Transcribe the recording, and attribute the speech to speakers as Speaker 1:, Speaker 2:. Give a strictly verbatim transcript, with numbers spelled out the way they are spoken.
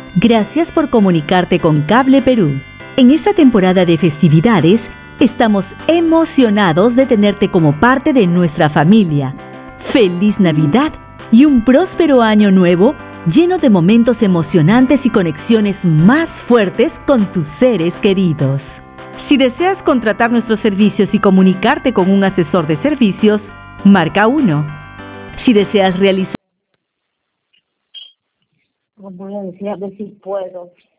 Speaker 1: Gracias por comunicarte con Cable Perú. En esta temporada de festividades, estamos emocionados de tenerte como parte de nuestra familia. ¡Feliz Navidad y un próspero año nuevo lleno de momentos emocionantes y conexiones más fuertes con tus seres queridos! Si deseas contratar nuestros servicios y comunicarte con un asesor de servicios, marca uno. Si deseas realizar...
Speaker 2: Voy a decir a ver si puedo.